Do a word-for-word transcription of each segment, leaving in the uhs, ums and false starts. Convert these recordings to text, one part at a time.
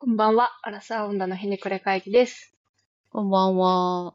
こんばんは。アラサー女のひねくれ会議です。 こんばんは。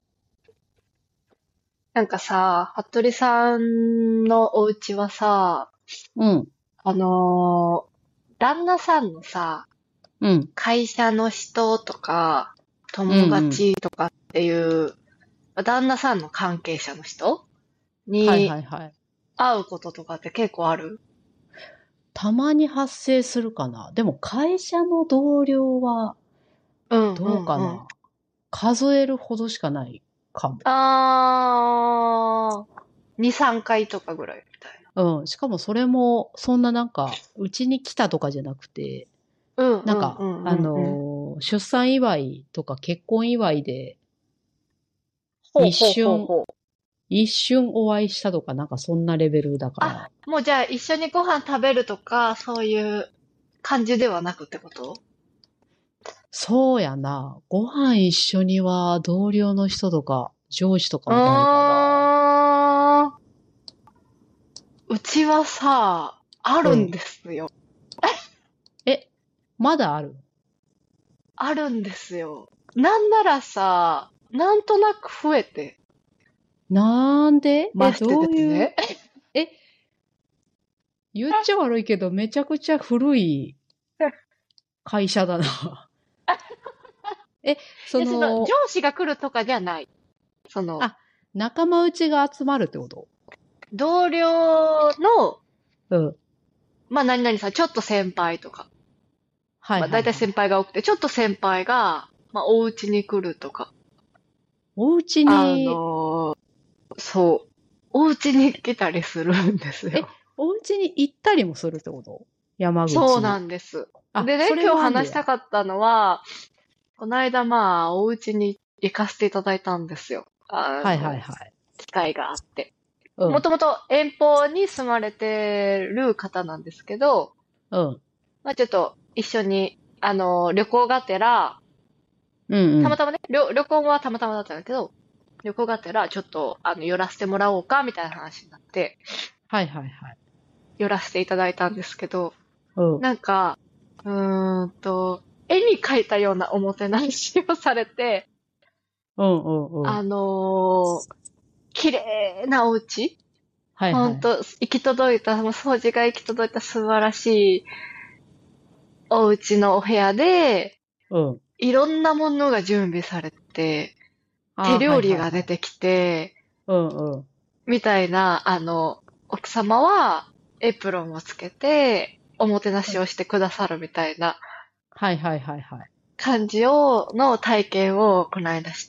なんかさ、服部さんのお家はさ、 うん、 あのー旦那さんのさ、 うん、 会社の人とか、友うん、うん。 達とかっていう、旦那さんの関係者の人はいはいにはい。 会うこととかって結構ある？ たまに発生するかな。でも会社の同僚はうんうどうんうん。 かな。数えるほどしかないかも。 あー、に、さんかいとかぐらいみたいうん。しかもそれも、そんななんか、うちに来たとかじゃなくて、 な。うんうなんか、 んうんうあんうん。 のー出産祝いとか結婚祝いで一ほうほうほう瞬、 ほう。 一瞬お会いしたとかなんかそんなレベルだかあ、 ら、 もうじゃあ一緒にご飯食べるとか、そういう感じではなくってこと？ そうやな。ご飯一緒には同僚の人とか上司とかうはないかな。 ーん。うちはさ、あるんうん。 ですよ。 え、まだある？ あるんですよ。なんならさ、なんとなく増えてなんでえ、 ましてどういう、 ですね。 え、言っちゃ悪いけどめちゃくちゃ古い会社だな。え、そで、その、上の、 司が来るとかじゃない。その、 あ、仲間内が集まるってこと？ 同僚の、 うん。 まあ、何々さん、ちょっと先輩とか。 はいまあ、大体先はいはい。 輩が多くて、ちょっと先輩が、まあ、お家に来るとか。 お家あに、 のそう。お家に来たりするんですえ、 よ。 お家に行ったりもするってこと？山そうな口。 んです。 あ、 でね、 それ今日はあるわ。 話したかったのは、この間まあ、お家に行かせていただいたんですよ。あはいはの、 いはい。 機会があって。 うん、 もともと遠方に住まれてる方なんですけど、 うん、 まあちょっと一緒に、あの、旅行がてら、 うん、うん。 たまたまね、旅、旅行はたまたまだったんだけど、旅行がてら、ちょっと、あの、寄らせてもらおうか、みたいな話になって、 はいはいはい。 寄らせていただいたんですけど、 うん、 なんか、うーんと、絵に描いたようなおもてなしをされて、 うん、うん、うん。 あのー綺麗なお家はいはい。 ほんと、行き届いた、もう掃除が行き届いた素晴らしいお家のお部屋で、 うん。 いろんなものが準備されて、手ああ、はい料理はいはい。 が出てきて、 うん、うん。 みたいな、あの、奥様はエプロンをつけて、おもてなしをしてくださるみたいなはいはいはいはい。 感じを、の体験をこの間して、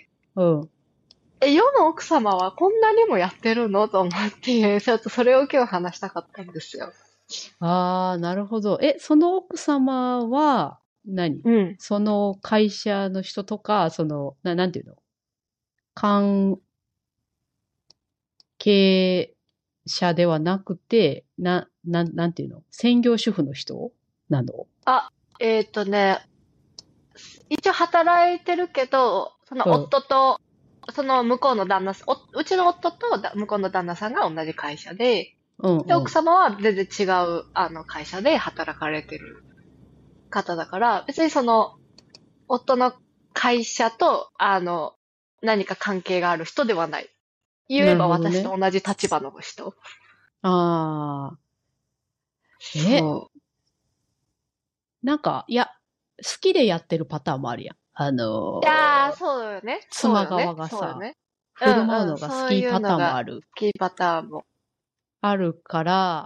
うん。 え、世の奥様はこんなにもやってるのと思って、ちょっとそれを今日話したかったんですよ。 ああ、なるほど。え、その奥様は何、 うん。 その会社の人とか、その、な、なんていうの、関係者ではなくて、な、な、なんていうの、専業主婦の人なの？ あ、えっとね、一応働いてるけど、そのうん。 夫と、その向こうの旦那さん、おうちの夫とだ向こうの旦那さんが同じ会社で、で、 うんうん。 奥様は全然違う、あの、会社で働かれてる方だから、別にその、夫の会社と、あの、何か関係がある人ではない。言なえばるほどね。 私と同じ立場の人。 ああ、え、 そなんか、いや、好きでやってるパターンもあるやん。あう。いやー、 のーそうよね。そう妻よね。 側がさ、 そうよね。う振る舞うんうん。 のが好そういうきパタのが、 ーンもある。 キーパターンも。 あるから、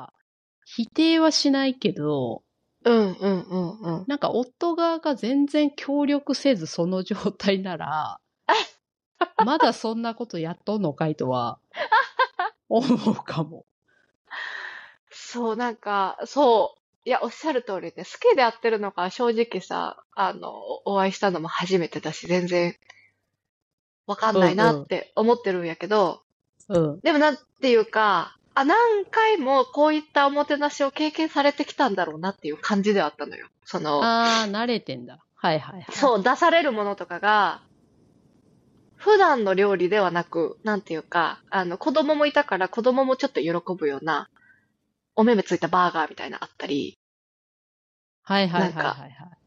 否定はしないけど、 うんうんうんうん。 なんか夫側が全然協力せずその状態なら、まだそんなことやっとんのかいとは思うかも。 そう、なんか、そう。いや、おっしゃる通りで、好きでやってるのか、正直さ、あの、お会いしたのも初めてだし、全然わかんないなうんうん。 って思ってるんやけど、 うん。 でもなんていうか、あ、何回もこういったおもてなしを経験されてきたんだろうなっていう感じではあったのよ。その、 あー、慣れてんだ。はいはいはい。 そう、出されるものとかが、普段の料理ではなく、なんていうか、あの、子供もいたから子供もちょっと喜ぶような、お目目ついたバーガーみたいなのあったり、 はいはいはいなんか、 はいはい。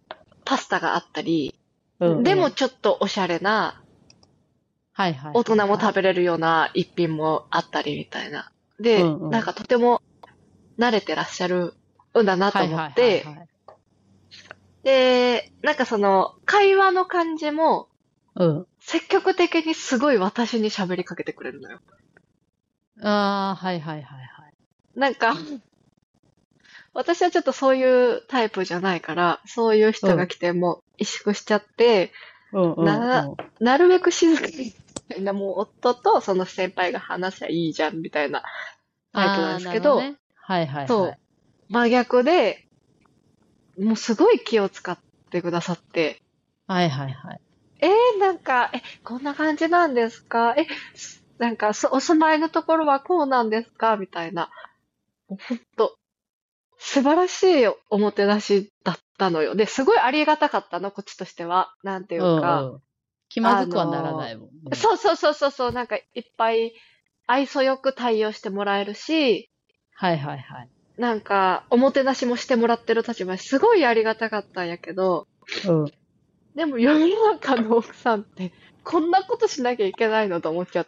パスタがあったり、 うんうん、 でもちょっとおしゃれな、 はいはいはいはい、 大人も食べれるような一品もあったりみたいな。で、 うんうん、 なんかとても慣れてらっしゃるんだなと思って、はいはいはいはい、で、なんかその、会話の感じも、うん、積極的にすごい私に喋りかけてくれるのよ。 ああ、はいはいはいはい。 なんか、私はちょっとそういうタイプじゃないから、そういう人が来ても萎縮しちゃって、うんうんうん、な、なるべく静かに、もう夫とその先輩が話しゃいいじゃんみたいなタイプなんですけど、 ね、はいはいはい。 そう、真逆で、もうすごい気を使ってくださって、 はいはいはい。 えー、なんか、え、こんな感じなんですか？え、なんか、お住まいのところはこうなんですか？みたいな。ほんと、素晴らしいおもてなしだったのよ。で、すごいありがたかったの、こっちとしては。なんていうか。 うんうん、気まずくはならないもんね。 そうそうそうそうそう、なんかいっぱい愛想よく対応してもらえるし、 はいはいはい。 なんか、おもてなしもしてもらってる立場すごいありがたかったんやけど、 うん。 でも世の中の奥さんって、こんなことしなきゃいけないのと思っちゃって、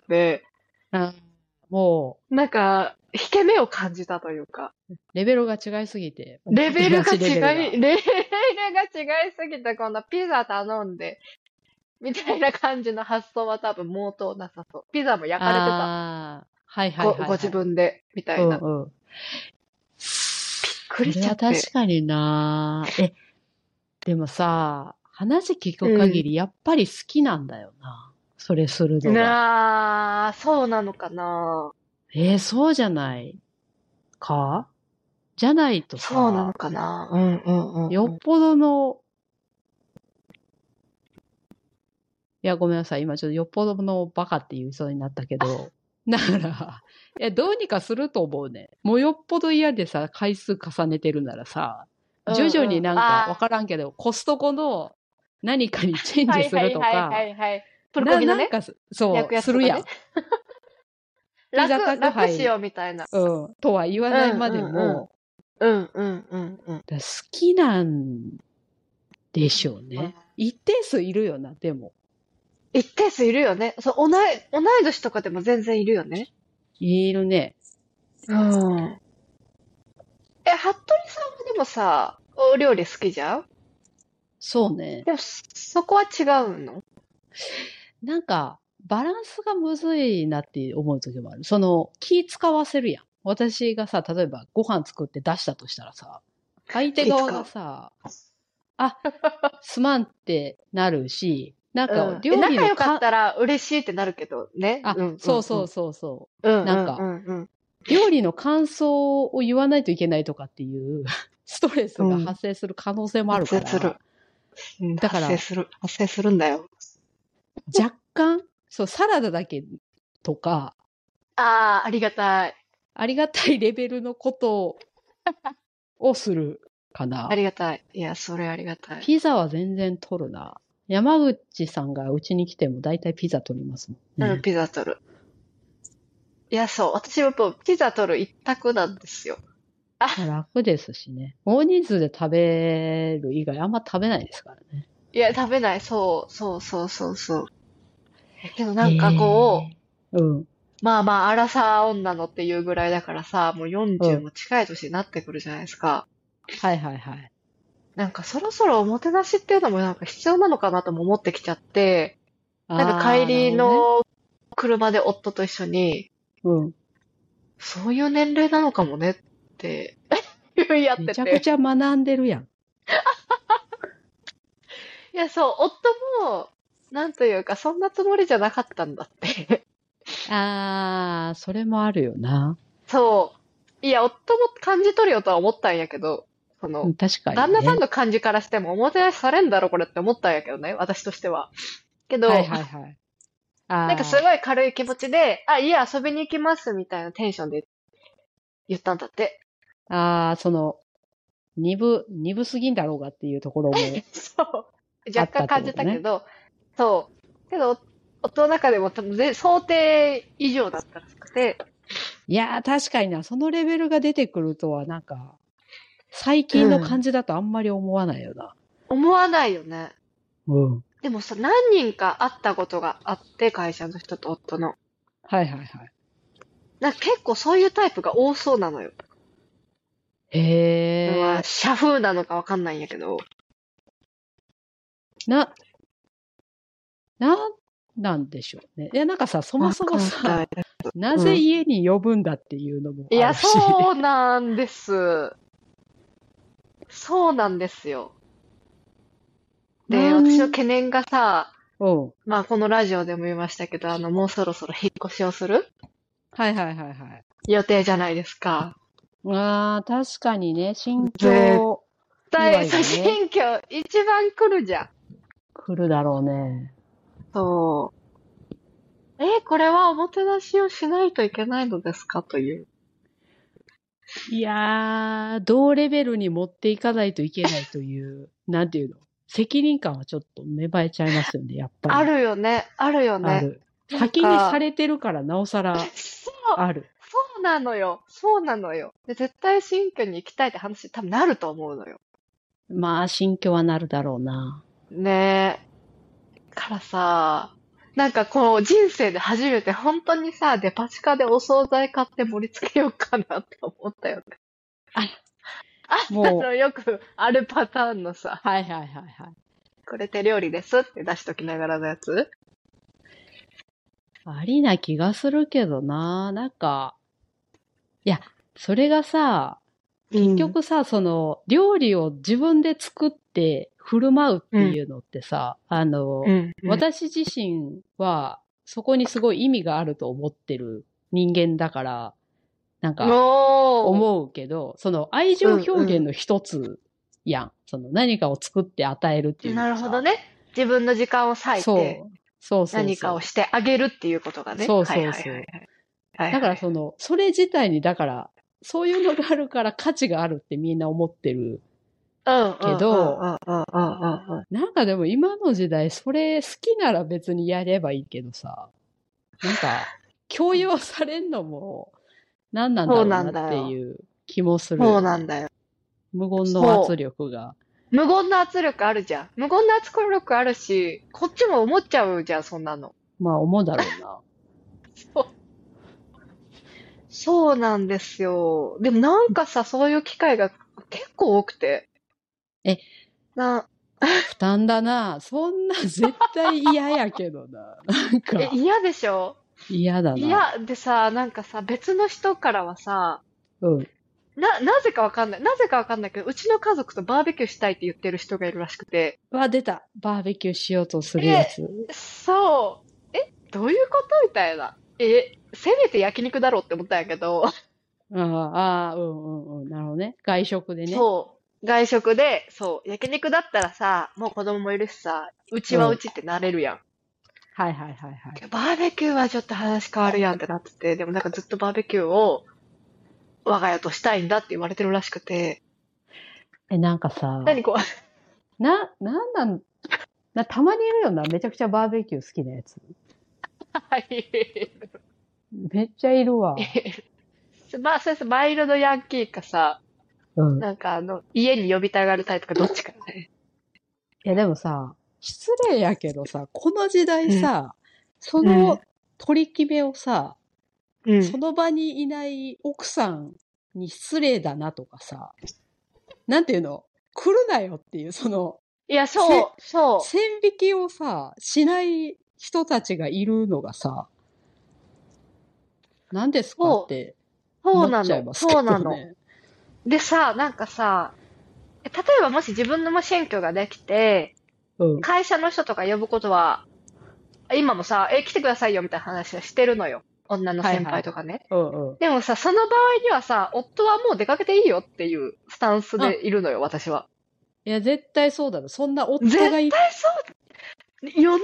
うん、もう、なんか、引け目を感じたというか。 レベルが違いすぎて。 レベルが違い、レベルが違いすぎて、こんなピザ頼んで、みたいな感じの発想は多分毛頭なさそう。ピザも焼かれてた。 ああ、はいはいはい、はい、 ご。ご自分で、みたいな。 うんうん。びっくりしちゃって。 それは確かにな。え、でもさ、話聞く限りやっぱり好きなんだよな。うん、それするのが。 なあ、そうなのかな。 えー、そうじゃないか？じゃないとさ。 そうなのかな。うんうんうん、うん。 よっぽどの、いや、ごめんなさい。今ちょっとよっぽどのバカって言いそうになったけど。だから、いや、どうにかすると思うね。もうよっぽど嫌でさ、回数重ねてるならさ、徐々になんかわからんけど、コストコの何かにチェンジするとか、はいはいはいはい、 プルコギのね、 なんか、そう、するやん。 ピザ宅配。楽しようみたいな。 うん、とは言わないまでも、 うんうんうんうん。 好きなんでしょうね。一定数いるよな、でも。 一定数いるよね。そう、同い、同い年とかでも全然いるよね。 いるね。 うん。え、服部さんはでもさ、お料理好きじゃん？ そうね。 でも、そこは違うの？ なんか、バランスがむずいなって思う時もある。その、気使わせるやん。私がさ、例えばご飯作って出したとしたらさ、相手側がさ、あ、すまんってなるし、なんか、料理の、うん、 仲良かったら嬉しいってなるけどね。 あ、うんうんうん、そうそうそうそう。 うん、 なんか、うんうんうん、料理の感想を言わないといけないとかっていうストレスが発生する可能性もあるから。うん、 発生する。うん、だから発生する。発生するんだよ。 若干、そう、サラダだけとか。 ああ、ありがたい。 ありがたいレベルのことをするかな。 ありがたい。いや、それありがたい。 ピザは全然取るな。山口さんがうちに来ても大体ピザ取りますもんね。 うん、ピザ取る。いや、そう。私もやっぱピザ取る一択なんですよ。 あ、楽ですしね。大人数で食べる以外あんま食べないですからね。 いや、食べない。そう、そうそうそうそう。けどなんかこう、えー、うん。 まあまあ、荒さ女のっていうぐらいだからさ、もうよんじゅうも近い年になってくるじゃないですか。 うん、はいはいはい。 なんかそろそろおもてなしっていうのもなんか必要なのかなとも思ってきちゃって、なんか帰りの車で夫と一緒に、うん、そういう年齢なのかもねって言い合ってて。 めちゃくちゃ学んでるやん。 いや、そう、夫も、なんというか、そんなつもりじゃなかったんだってあー、それもあるよな。 そう。いや、夫も感じ取るよとは思ったんやけど、その、 確かに、ね、 旦那さんの感じからしても、おもてなしされんだろ、これって思ったんやけどね、私としては。けど、はいはいはい。なんかすごい軽い気持ちで、あ、家遊びに行きます、みたいなテンションで言ったんだって。 あー、その、鈍、鈍すぎんだろうがっていうところも、 そう。若干感じたけど、そう。けど、夫の中でも多分想定以上だったらしくて。 いやー、確かにな、そのレベルが出てくるとは、なんか、最近の感じだとあんまり思わないよな。 思わないよね。 うん。 でもさ、何人か会ったことがあって、会社の人と夫の。 はいはいはい。 なんか結構そういうタイプが多そうなのよ。まあ、 へえ。 社風なのかわかんないんやけど。 な、なんなんでしょうね。いや、なんかさ、そもそもわかんない。 さ、なうん。 ぜ家に呼ぶんだっていうのもいや、 あるし。 そうなんです。そうなんですよ。で、私のなん、 懸念がさ、 うん。 まあこのラジオでも言いましたけど、あの、もうそろそろ引っ越しをするはいはいはいはい。 予定じゃないですか。 ああ、確かにね、心絶境祝対、そう、 いがね、 新居一番来るじゃん。 来るだろうね。 そう。え、これはおもてなしをしないといけないのですかという。 いやー、同レベルに持っていかないといけないという、なんていうの、責任感はちょっと芽生えちゃいますよね、やっぱあり。 るよね。あるよね。 ある。 なん先にさか、 れてるからなおさらそう、 ある。 そうなのよ。そうなのよ。で、絶対新居に行きたいって話多分なると思うのよ。 まあ、心境はなるだろうな。 ねえ。からさ、なんかこう人生で初めて本当にさ、デパ地下でお惣菜買って盛り付けようかなって思ったよね。 あ、 あもう、 の、よくあるパターンのさ、 はいはいはいはい。 これ手料理ですって出しときながらのやつ。 ありな気がするけどな。なんか、いや、それがさ、結うん。 局さ、その、料理を自分で作って振る舞うっうん。 ていうのってさ、あの、 うん。うん。 私自身は、そこにすごい意味があると思ってる人間だから、なんか、 おー。 思うけど、その愛情うん表現うの一つやん。その何かを作って与えるってん。 いうのはさ。 なるほどね。自分の時間を割いてそう、そうそう何かをそしてあげるっていうことがう。 ね。 そうはいそうそう。 はいはいはい。はいだかはい。 らその、それ自体に、だから、そういうのがあるから価値があるってみんな思ってるうんうんうんけど、 うんうんうんうん。 なんかでも今の時代、それ好きなら別にやればいいけどさ、なんか、強要されんのも何なんだそうなろうなってんだよ。 いう気もするそうよね。 なんだよ。 無言の圧そ力が。 う。無言の圧力あるじゃん。無言の圧力あるし、こっちも思っちゃうじゃん、そんなの。 まあ、思うだろうな。 そう。そうなんですよ。でもなんかさ、そういう機会が結構多くて。 え、 な、 負担だな。そんな絶対嫌やけどな。なんえ、 か、 嫌でしょ？ 嫌だな。 嫌でさ、なんかさ、別の人からはさ、 うん。 な、なぜかわかんない。なぜかわかんないけど、うちの家族とバーベキューしたいって言ってる人がいるらしくて。 わ、出た。バーベキューしようとするやえ、 つ。 そう。え、どういうことみたいな。え、せめて焼肉だろって思ったんやけど、 ああ、ああ、うんうんうん。なるほどね。外食でね。 そう。外食で、そう。焼肉だったらさ、もう子供もいるしさ、うちうん。 はうちってなれるやん。 はいはいはいはい。 バーベキューはちょっと話変わるやんってなってて、でもなんかずっとバーベキューを我が家としたいんだって言われてるらしくて、 え、なんかさ、 何こう、 な、なんなん、な、たまにいるよな。めちゃくちゃバーベキュー好きなやつ。 はい。 めっちゃいるわ。 まあ、そうです。マイルドヤンキーかさ、 うん。 なんかあの、家に呼びたがるタイプかどっちかね。 いやでもさ、失礼やけどさ、この時代うん、 さ、そうん、 の取り決めをさ、 うん。 その場にいない奥さんに失礼だなとかさ、なんていうの、来るなよっていう、その、 いや、 せ、 そう、そ線引きをさ、しない人たちがいるのがさ、何ですう、そう、 かって思っそうなの、 ちゃいますけそうなの。 どね。 でさ、なんかさ、例えばもし自分のも選挙ができて、 うん。 会社の人とか呼ぶことは、今もさ、え、来てくださいよみたいな話はしてるのよ。女の先はいはいはい。 輩とかね。 うんうん。 でもさ、その場合にはさ、夫はもう出かけていいよっていうスタンスあ、 でいるのよ、私は。 いや、絶対そうだろ。そんな絶夫がい、 対そうよね。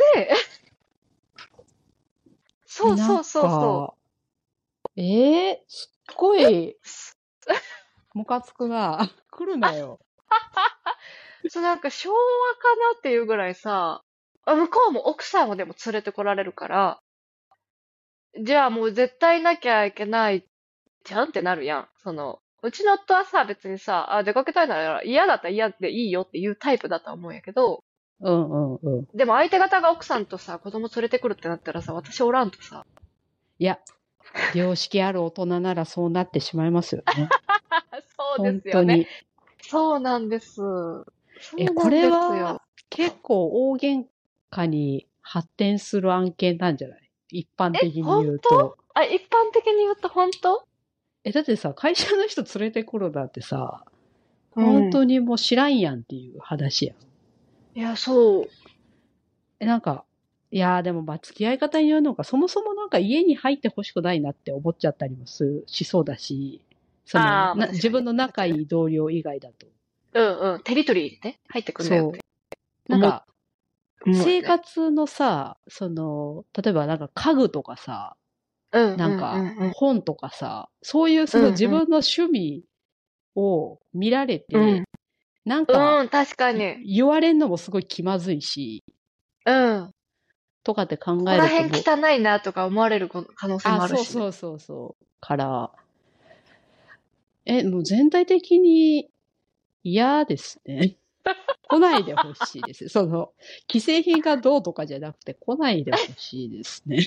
え、 そうなんそうそうそか、ええすっごい、ムカつくな。来るなよ。 う。そうなんか昭和かなっていうぐらいさ、あ向こうも奥さんをでも連れてこられるから、じゃあもう絶対いなきゃいけないじゃんってなるやん。その、 うちの夫はさ、別にさ、あ、出かけたいなら嫌だったら嫌でいいよっていうタイプだとは思うんやけど、 うんうんうん。 でも相手方が奥さんとさ、子供連れてくるってなったらさ、私おらんとさ、 いや、良識ある大人ならそうなってしまいますよね。 そうで本すよね。 当に。 そうなんです。そえ、これうなんですよ。 は結構大喧嘩に発展する案件なんじゃない？一般的に本言うと。 当あ、一般的に言うと本当え、だってさ、会社の人連れてくるだってさ、 うん。 本当にもう知らんやんっていう話やん。 いや、そう。 え、なんか、いやーでもまあ付き合い方によるのか、そもそもなんか家に入ってほしくないなって思っちゃったりもするしそうだし、その、 ああ、まあな、 確かにね。 自分の仲いい同僚以外だと。 うんうん。テリトリーでね、入ってくんだよってそう。なん思う、 か、生思うよね。 活のさ、その、例えばなんか家具とかさ、 うんうんなんかうんうん。 本とかさ、そういうその自うんうん。 分の趣味を見られうん。 て、なんかうん、確かいに。 言われんのもすごい気まずいし、 うん。 とかって考ここら辺えるともう、 汚いなとか思われる可能性あ、 もあるしね。 そうそうそうそう。から、え、もう全体的に嫌ですね。来ないでほしいです。その、既製品がどうとかじゃなくて来ないでほしいですね。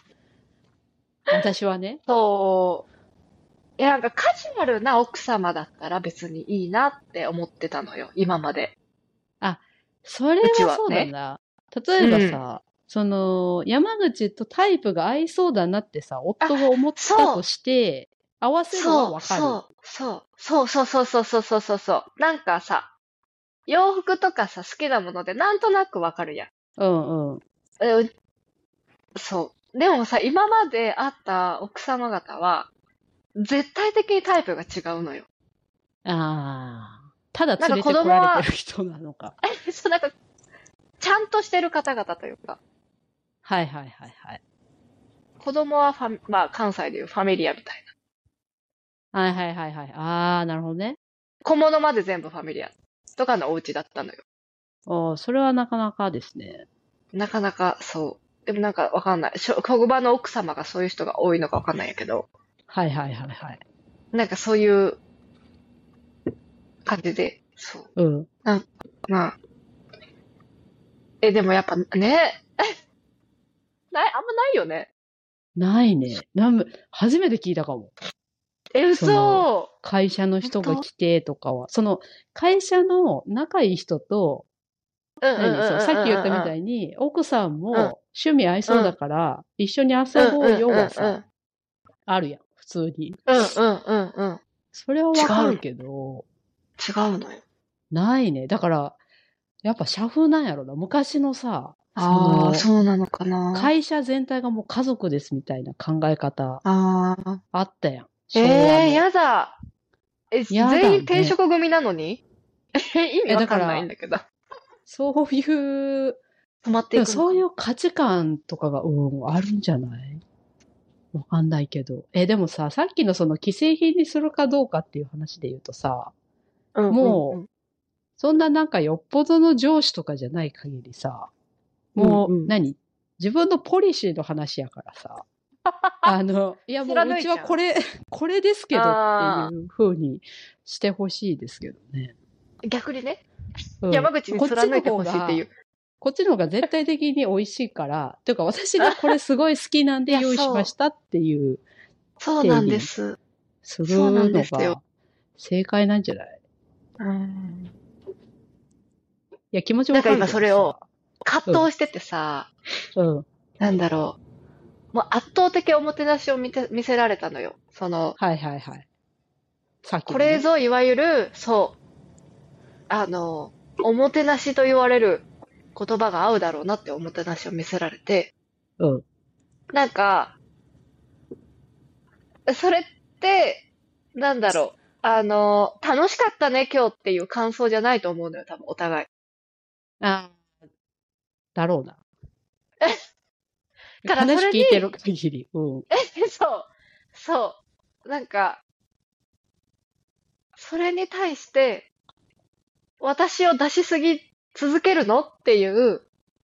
私はね。 そう。いや、なんかカジュアルな奥様だったら別にいいなって思ってたのよ、今まで。 あ、それうちはそうだはね。 な。例えばうん。 さ、その、山口とタイプが合いそうだなってさ、 あ、 夫が思ったとそうして、合わせるはそうわかる。 そうそうそうそうそうそうそうそうそうそう。なんかさ、洋服とかさ、好きなものでなんとなくわかるやん。 うんうん。 えうそう。でもさ、今まで会った奥様方は、絶対的にタイプが違うのよ。 ああ。ただなんか子連れてこられて供は、 る人なのか。 そう、なんか、ちゃんとしてる方々というか、 はいはいはいはい。 子供はファミ、まあ関西でいうファミリアみたいな。 はいはいはいはい。ああ、なるほどね。 小物まで全部ファミリアとかのお家だったのよ。 おーそれはなかなかですね。 なかなかそう。でもなんかわかんない。しょ職場の奥様がそういう人が多いのかわかんないんやけど、 はいはいはいはい。 なんかそういう感じで、そう。 うん。 なんか、まあ、え、でもやっぱね、ない、あんまないよね。 ないね。なんも初めて聞いたかも。 え、 その、 嘘。 会社の人が本当来てとかは。その、会社の仲いい人と、 うんうんうん何そう、さっき言ったみうんたいに、奥さんうんうん。 も趣味合いそうだうん。 から、一緒にうんう遊ぼうよはさ、 んうんうん。 あるやん、普通に。 うんうんうんうん。 それは違うの。 わかるけど、 違うのよ。 ないね。だから、やっぱ社風なんやろな。昔のさ、そああ、 の、 そうなのかな。 会社全体がもう家族ですみたいな考え方ああ。 あったやん。 え昭和えー、 の。 やだ。え、 や全員転だね。 職組なのにえ、意味え、 わかんないんだから、 だけど。 そういう、 止まってでもいくのかな。 そういう価値観とかが、うん、あるんじゃないわかんないけど。え、でもさ、さっきのその既製品にするかどうかっていう話で言うとさ、 うんうんうもう、 ん。 そんななんかよっぽどの上司とかじゃない限りさ、もう、 うんうん。 何自分のポリシーの話やからさ、あの、いやもうう貫いちゃう。 ちはこれ、これですけどっていあう風にしてほしいですけどね。 あ、逆にね、 うん。 山口にこっちの貫いて方が、 ほしいっていう。 こっちの方が絶対的に美味しいから、ていうか私がこれすごい好きなんいや、 で用意しまそう。 したっていうそうなんで定義にす。 すそうなるんですよ。 のが正解なんじゃない？ うん。 いや、気持ちわかるなんか今けどさ。 それをうん、 葛藤しててさ、 うん。 なんだろう。もう圧倒的おもてなしを見て、見せられたのよ。その、 はいはいはい。さっきこれのね。 ぞいわゆる、そう、あの、おもてなしと言われる言葉が合うだろうなっておもてなしを見せられて、 うん。 なんか、それって、なんだろう。あの、楽しかったね今日っていう感想じゃないと思うのよ、多分お互い。 ああ、だろうな。 だからそれに、 話聞いてる限り。うん。 そう、そう、なんか、それに対して、私を出しすぎ続けるのっていう、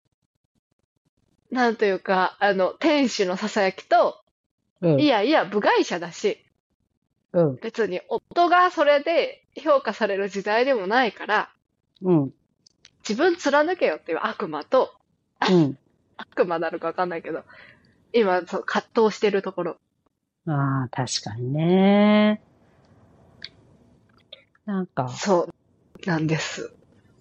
なんというか、あの、天使の囁きと、 うん。 いやいや、部外者だし、 うん。 別に夫がそれで評価される時代でもないから、 うん。 自分貫けよっていう悪魔と、 うん。 悪魔なのかわかんないけど、今、そう、葛藤してるところ。 ああ、確かにね。なんか、 そうなんです。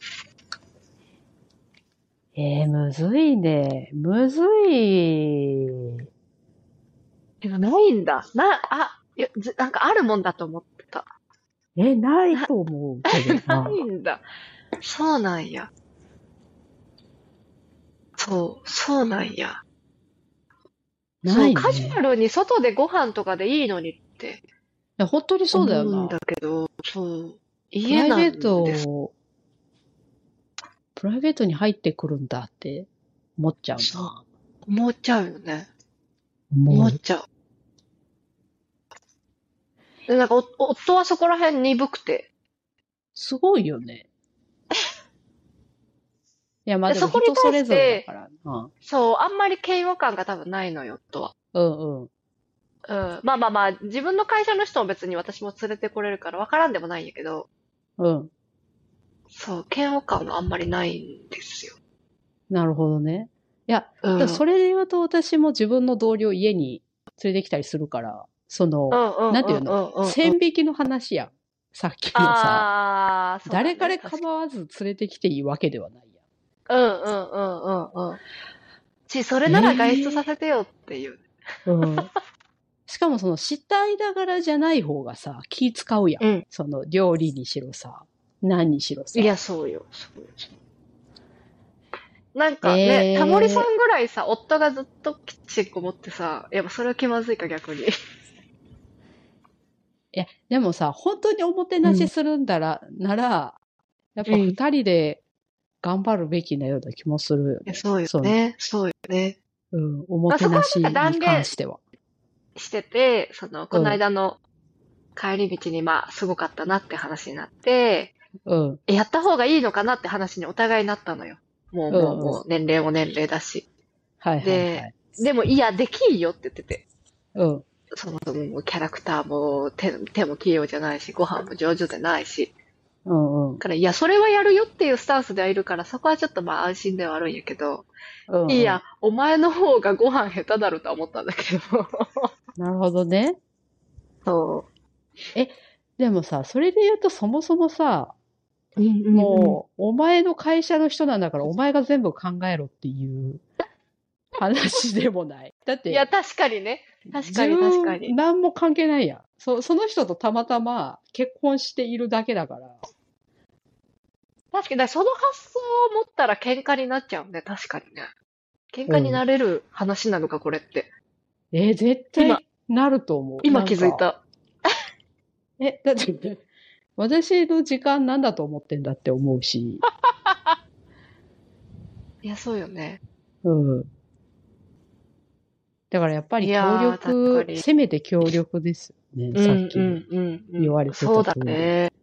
えー、むずいね。むずい。 でもないんだ。な、あ、いやずなんかあるもんだと思ってた。 え、ないな、 と思うけどなな。 いんだ。そうなんや。そう、そうなんや。 なそう、カジュアいね。 ルに外でご飯とかでいいのにっていや、本当にそうだよな。 思うんだけど、そう、 プライベー家なんです。 ト、プライベートに入ってくるんだって思っちゃうそう、 な。 思っちゃうよね。思思う。 っちゃう。で、なんかお、夫はそこら辺鈍くて。 すごいよね。いや、まあで、 でもそこに対人それして、 ぞれだからな。 そう、あんまり嫌悪感が多分ないのよ、夫は。 うんうん。 うん。まあまあまあ、自分の会社の人も別に私も連れてこれるから分からんでもないんやけど、 うん。 そう、嫌悪感があんまりないんですよ。 なるほどね。いや、 うん。うんでもそれで言うと私も自分の同僚家に連れてきたりするから、その、 うんうんなんていうの、 うんうんうん。 線引きの話やん。さっきのさ、 あー、そうだね。 誰彼確か構わず連れてきていいわけではないに。うんうんうんうんうん。し、それやん。 なら外出さええせてよっていう。 うん。しかもそのしたいながらじゃない方がさ、気使うやん。 うん。 その料理にしろさ、何にしろさ。 いや、そうよ。そうよ。なんかね、タモリさええんぐらいさ、夫がずっとキッチンこもってさ、やっぱそれは気まずいか逆に。 いや、でもさ、本当におもてうん。 なしするんだら、なら、やっぱうん。い二人で頑張るべきなような気もするよや、 ね。 そうよその、 ね。そうよね。 うん、おもまあ、 てなそこはなんかしに断言関しては。 してて、その、このうん、 間の帰り道にまあ、すごかったなって話になって、 うん、 やった方がいいのかなって話にお互いになったのよ。もううん、うん。 もうもう、年齢も年齢だし。 はいはいはで、 い。 でも、いや、できんよって言ってて。 うん、 そもそもキャラクターも手手も器用じゃないし、ご飯も上手でないし。 うん、うん、 から、いや、それはやるよっていうスタンスではいるから、そこはちょっとまあ安心ではあるんやけど、 うん、うん。 いや、お前の方がご飯下手だろとは思ったんだけど。 なるほどね。 そえ、でもさ、それで言うとそもそもさ、 う。うんうんうん。 もう、お前の会社の人なんだから、お前が全部考えろっていう話でもない。だっいや、 て、 確かにね。確か自に確か分、 に。 何も関係ないやん。そ、その人とたまたま結婚しているだけだから。 確かに、だからその発想を持ったら喧嘩になっちゃうね。確かにね。喧うん。 嘩になれる話なのか、これって。 えー絶今、 対なると思う。 今なんか、 気づいた。 え、だってね、私の時間なんだと思ってんだって思うし。 いや、そうよね。 うん。だからやっぱり協いやー、確か力、 に。 せめて協力ですよね。 うんさっきうんうんうん。 言われてそうだた通り。 ね。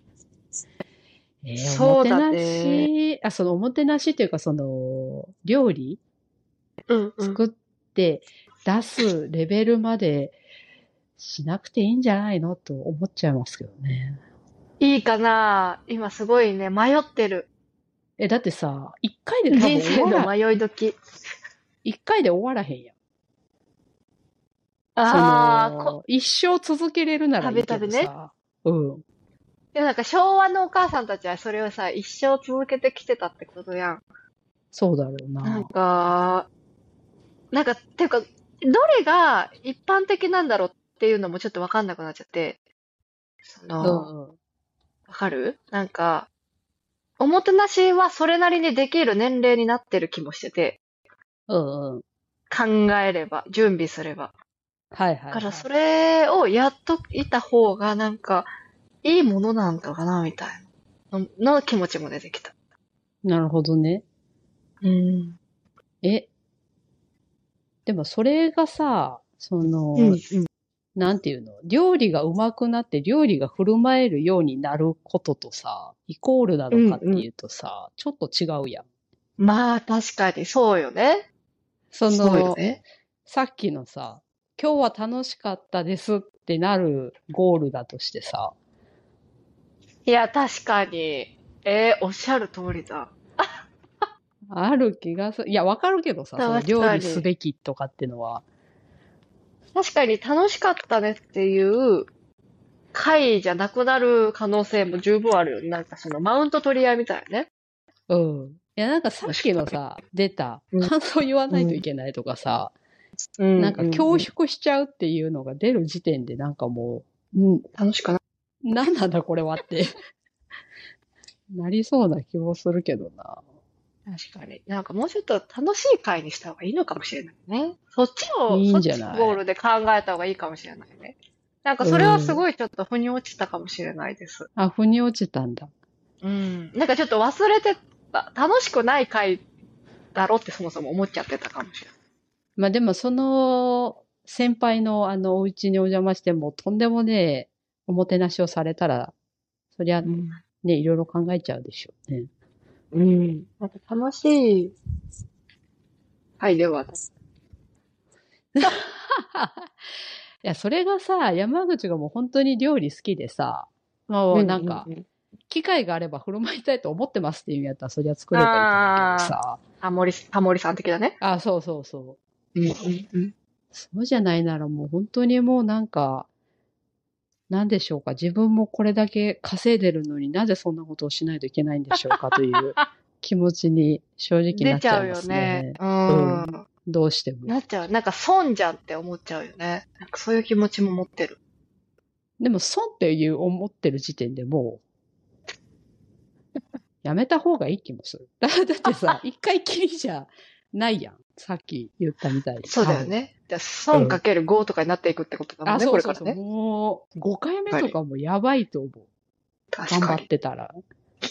えーおもそうだてなね。 し、あ、そのおもてなしというかその、料理うんうん。 作って出すレベルまでしなくていいんじゃないのと思っちゃいますけどね。 いいかな今すごいね、迷ってる。 え、だってさ、一回で多分人生の終わら、 迷い時。 一回で終わらへんやん。そあー、こ、 の、一生続けれるなら食いいけべ食べね。 どさ、うん。 でもなんか昭和のお母さんたちはそれをさ、一生続けてきてたってことやん。 そうだろうなんな。 か、なんか、ていうか、どれが一般的なんだろうっていうのもちょっとわかんなくなっちゃって。その、 うんうん。 わかるなんか、おもてなしはそれなりにできる年齢になってる気もしてて、 うんうん。 考えれば、準備すれば。 はいはいはい。 だからそれをやっといた方がなんか、いいものなんだかな、みたいな、のの気持ちも出てきた。 なるほどね。 うん。 え、でもそれがさ、そうん、 の、 うん。 なんていうの、料理が上手くなって料理が振る舞えるようになることとさ、イコールなうん、 のかってうん。 いうとさ、ちょっと違うやん。 まあ、確かに、そうよね。 そそうよの、 ね。 さっきのさ、 今日は楽しかったですってなるゴールだとしてさ。 いや、確かに。えー、おっしゃる通りだ。 ある気がする。いや、わかるけどさ、その確料かに。 理すべきとかってのは。 確かに楽しかったねっていう回じゃなくなる可能性も十分あるよね。なんかそのマウント取り合いみたいなね。 うん。いや、なんかさっきの確かさ、出た、 に。 感想言わないとうん。 いけないとかさ、 うん。 なんかうん。うん。 恐縮しちゃうっていうのが出る時点でなんかもう、うん、 楽しくない。 なんなんだこれはってなりそうな気もするけどな。 確かに。なんかもうちょっと楽しい回にした方がいいのかもしれないね。そっちを、 いいんそっちをじゃない？ ゴールで考えた方がいいかもしれないね。なんかうそれはすん。 ごいちょっと腑に落ちたかもしれないです。 あ、腑に落ちたんだ。 うん。なんかちょっと忘れてた。楽しくない回だろってそもそも思っちゃってたかもしれない。 まあでもその先輩のあのお家にお邪魔してもとんでもねえおもてなしをされたら、そりゃうん。 ね、いろいろ考えちゃうでしょうね。 うん。なんか楽しい回ではない。 いや、それがさ、山口がもう本当に料理好きでさ、もうんうなんか、 うん機会があれば振る舞いたいと思ってますっていうんやったらそりゃ作うん。 ればいいと思うけどああ、 さ。 タモリ、タモリさん的だね。 あ、そうそうそう。 うんうんうん。 そうじゃないならもう本当にもうなんか、なんでしょうか。自分もこれだけ稼いでるのになぜそんなことをしないといけないんでしょうかという気持ちに正直なっ出ちゃうちゃいますよね。 ね。 ううん。 ん。どうしても。 なっちゃう。なんか損じゃんって思っちゃうよね。なんかそういう気持ちも持ってる。 でも損っていう思ってる時点でもうやめた方がいい気もする。だだってさ、一回きりじゃないやん。さっき言ったみたいに。 そう多分。 だよね。じゃあうん。 損かけるごとかになっていくってことだもんあ、 ね、 そうそうそう。 これからね。 もう、ごかいめはい。 とかもやばいと思う。頑張っ確かに。 てたら。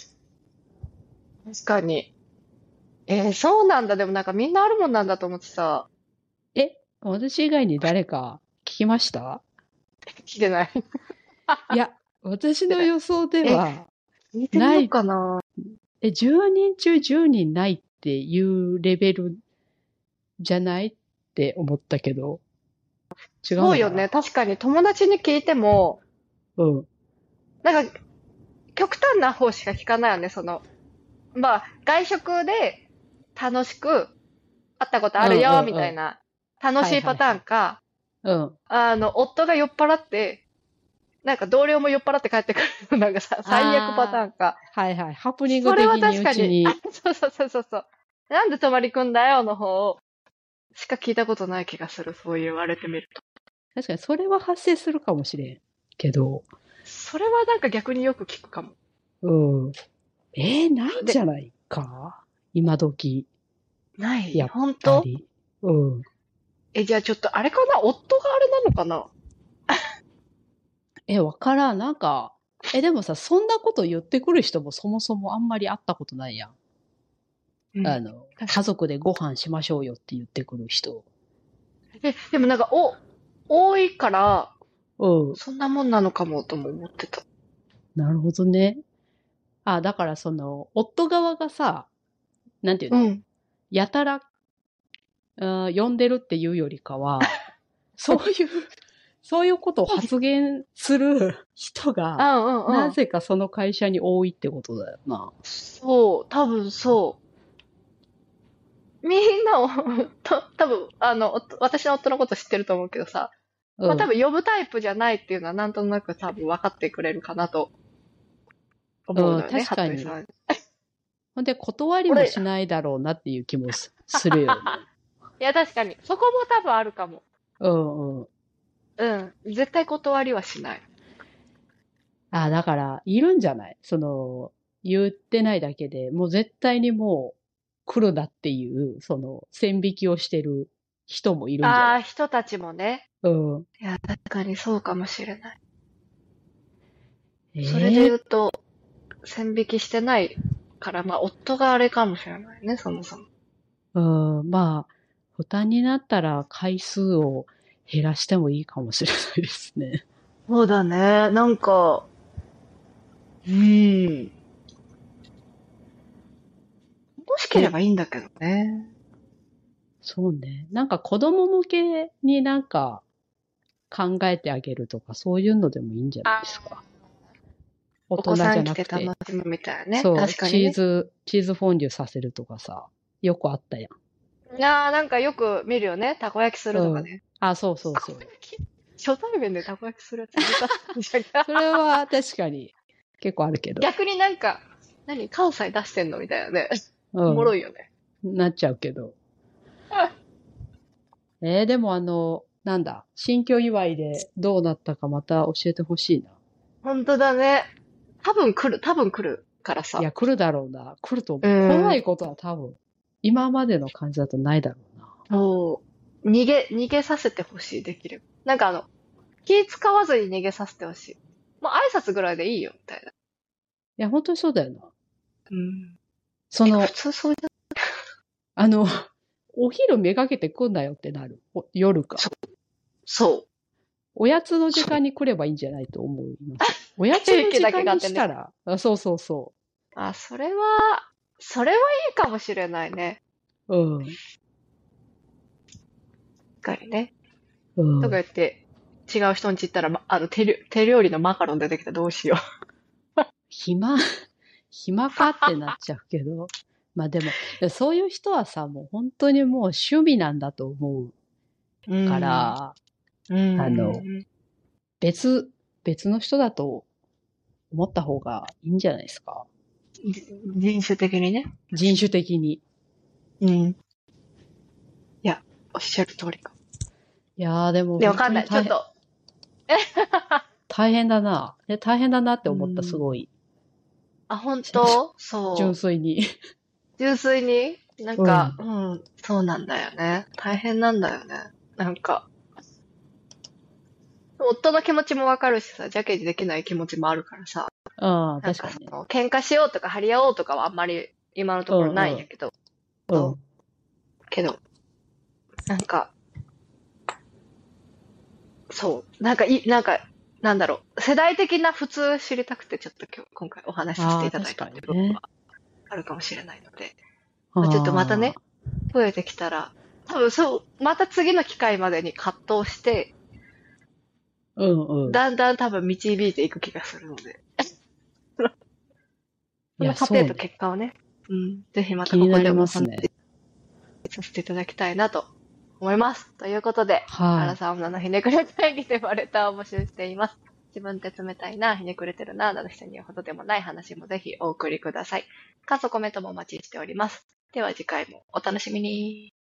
確かに。えー、そうなんだ。でもなんかみんなあるもんなんだと思ってさ、 え、私以外に誰か聞きました？ 聞いてない。聞いや、私いてない。 の予想でえ、 は、 聞いてみようない、 かな。 え、じゅうにん中じゅうにんないっていうレベルじゃないって思ったけど、違うそうよね。 のかな？ 確かに友達に聞いても、 うん。 なんか極端な方しか聞かないよね。その、まあ、外食で楽しく会ったことうんうあるよ、 んうん。 みたいな、楽しいパタはいはいはい。 ーンか、 うん。 あの、夫が酔っ払って、なんか同僚も酔っ払って帰ってくる、なんかさ、最悪パターあンか。 あ、はいはい。ハプニングそれは的にう確かに、あ、 ちに、 そうそうそうそうそう。なんで泊まりくんだよの方しか聞いたことない気がする。そう言われてみると。 確かにそれは発生するかもしれんけど、 それはなんか逆によく聞くかも。 うん。えー、ないんじで、 ゃないか今時。 ないやっ本当？ ぱり。うん。 え、じゃあちょっとあれかな夫があれなのかな？ え、わからん。なんか、え、でもさ、そんなこと言ってくる人もそもそもあんまり会ったことないやん。 うん。 あの、家確か族でご飯しましょうよって言ってくる人。 に。え、でもなんか、お、多いから、 うん。 そんなもんなのかもとも思ってた。 なるほどね。あ、だからその、夫側がさ、なんていうの、 うん。 やたら、うん、呼んでるっていうよりかは、そういう、そういうことを発言する人うが、 んうんうん。 なぜかその会社に多いってことだよな。 そう、多分そう。みんなを、と、多分あの、夫私の夫のこと知ってると思うけどさ、まあ多うん。 分呼ぶタイプじゃないっていうのはなんとなく多分分かってくれるかなと思ううん、 のよね、 確かに。 服部さん。 ほんで、断りも俺、 しないだろうなっていう気もすするよね。 いや確かに、そこも多分あるかも。 うんうん。 うん。絶対断りはしない。 あ、だから、いるんじゃないその、言ってないだけで、もう絶対にもう来るなっていう、その、線引きをしてる人もいるんじゃああ、 ない？ 人たちもね。 うん。 いや、確かにそうかもしれない。それでええ言うと、線引きしてないから、まあ、夫があれかもしれないね、そもそも。 うん、まあ、負担になったら回数を減らしてもいいかもしれないですね。 そうだね。なんか、うーん。欲しけれで、 ばいいんだけどね。 そうね。なんか子供向けになんか考えてあげるとか、そういうのでもいいんじゃないですか。大人じゃなくて。 お子さん来て楽しむみたいなね。 そう、 確かに、ね。 チーズ、チーズフォンデュさせるとかさ、よくあったやん。 いやーなんかよく見るよね。たこ焼きするとかね。 うん、あ、そうそうそう。 初対面でたこ焼きするやついるかったんじゃないそれは確かに結構あるけど。 逆になんか、何関西出してんのみたいなね。 うん、 おもろいよね。 なっちゃうけど。えー、でもあの、なんだ、新居祝いでどうなったかまた教えてほしいな。 本当だね。多分来る、多分来るからさ。 いや、来るだろうな。来ると思う。 うん来ないことは多分、今までの感じだとないだろうな。 もう、逃げ、逃げさせてほしい、できれば。なんかあの、気使わずに逃げさせてほしい。もう挨拶ぐらいでいいよ、みたいな。 いや、本当にそうだよな。 うん。 その普、通そうじあの、お昼めがけて来んなよってなる。お夜か。 ゃ、そう。 おやつの時間に来ればいいんじゃないと思います。おやつの時間にしたら、あそうそうそあ、それは、それはいいかもしれないね。 う。うん。 確かにね。 うん、 とか言って、違う人に行ったら、まあの手料、手料理のマカロン出てきたらどうしよ暇、暇かってなっちゃうけど。まあでも、そういう人はさ、もう本当にもう趣味なんだと思うう。 から、 うん、 あの、別、別の人だと思った方がいいんじゃないですか。 人種的にね。 人種的に。 うん。いや、おっしゃる通りか。 いやーでもで、わかんない。ちょっと。 大変だな。え大変だなって思った、すごい。 あ、本当そう。 純粋に。 純粋になんか、うん、うん、そうなんだよね。大変なんだよね。なんか、夫の気持ちもわかるしさ、邪気にできない気持ちもあるからさ。 ああ、 なん確かにね。 かその、喧嘩しようとか張り合おうとかはあんまり今のところないんやけど。 うん。 けど、なんか、そう。なんかい、なんか、なんだろう。世代的な普通知りたくて、ちょっと今日、今回お話しさせていただいたっていう部分はあるかもしれないので。まあ、ちょっとまたね、増えてきたら、多分そう、また次の機会までに葛藤して、 うんうん。 だんだん多分導いていく気がするので。その過程と結果をね、うん、ぜひまたここでもお話しさせていただきたいなと思います。ということで、 はい。 アラサー女のひねくれ会議ではレターを募集しています。自分って冷たいな、ひねくれてるな、など人に言うほどでもない話もぜひお送りください。感想コメントもお待ちしております。では次回もお楽しみに。